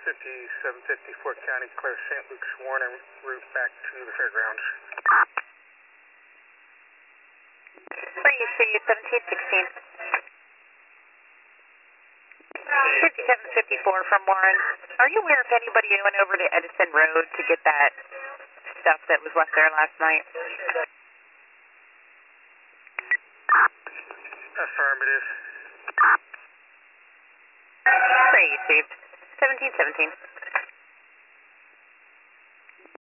5754 County, clear St. Luke's Warren en route back to the fairgrounds. Free, 1716. 5754 from Warren. Are you aware if anybody went over to Edison Road to get that stuff that was left there last night? Affirmative. Free, 1717.